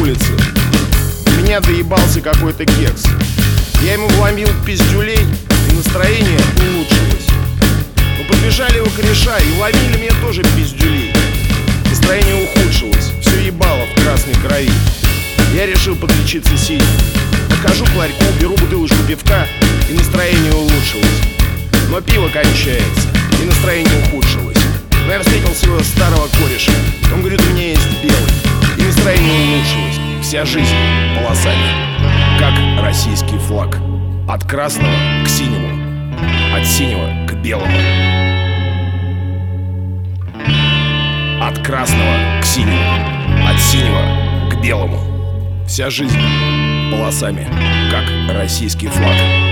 улице. Меня доебался какой-то кекс. Я ему вломил пиздюлей, и настроение улучшилось. Но подбежали его кореша и вломили мне тоже пиздюлей. Настроение ухудшилось, все ебало в красной крови. Я решил подлечиться синим. Подхожу к ларьку, беру бутылочку пивка, и настроение улучшилось. Но пиво кончается, и настроение ухудшилось. Но я встретил своего старого кореша. Он говорит, у меня есть белый. И настроение улучшилось. Вся жизнь полосами, как российский флаг. От красного к синему, от синего к белому. От красного к синему, от синего к белому. Вся жизнь полосами, как российский флаг.